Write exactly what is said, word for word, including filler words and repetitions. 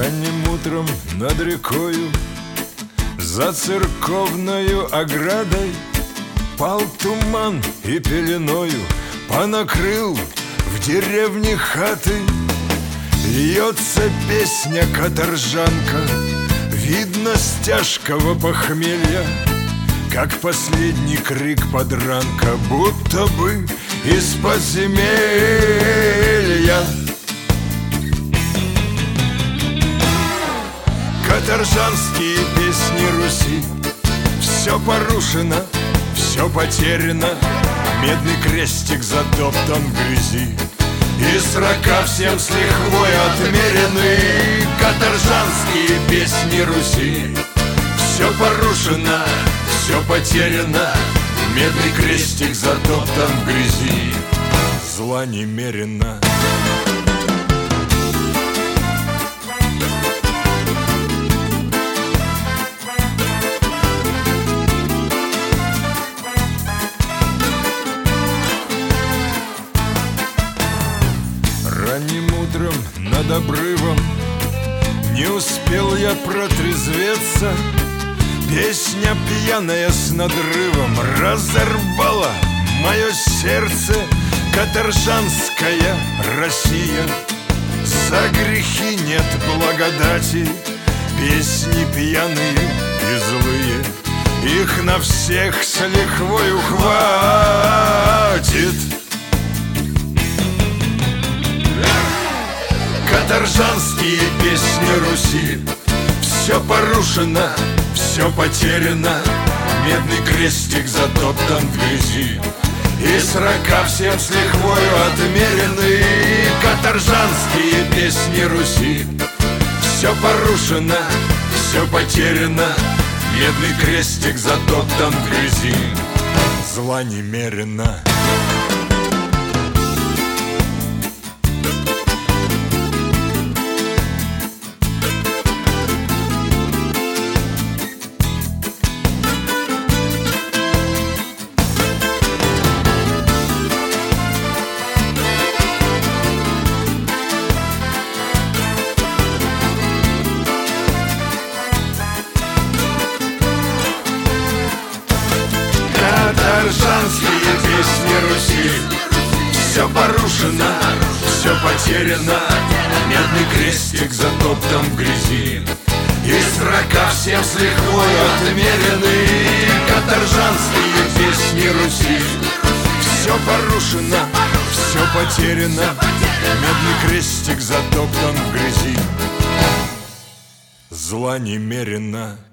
Ранним утром над рекою, за церковною оградой, пал туман и пеленою понакрыл в деревне хаты. Льется песня каторжанка, видно с тяжкого похмелья, как последний крик подранка, будто бы из подземелья. Каторжанские песни Руси, все порушено, все потеряно, медный крестик затоптан в грязи, и срока всем с лихвой отмерены. Каторжанские песни Руси, все порушено, все потеряно, медный крестик затоптан в грязи, зла немерено. Ранним утром над обрывом не успел я протрезветься, песня пьяная с надрывом разорвала мое сердце. Каторжанская Россия, за грехи нет благодати, песни пьяные и злые, их на всех с лихвою хватит. Каторжанские песни Руси, все порушено, все потеряно, медный крестик затоптан в грязи, и срока всем с лихвою отмерены. Каторжанские песни Руси, все порушено, все потеряно, медный крестик затоптан в грязи, зла немерено. Каторжанские песни Руси, все порушено, все потеряно, медный крестик затоптан в грязи, и срока всем с лихвой отмерены. Каторжанские песни Руси, все порушено, все потеряно, медный крестик затоптан в грязи, зла немерено.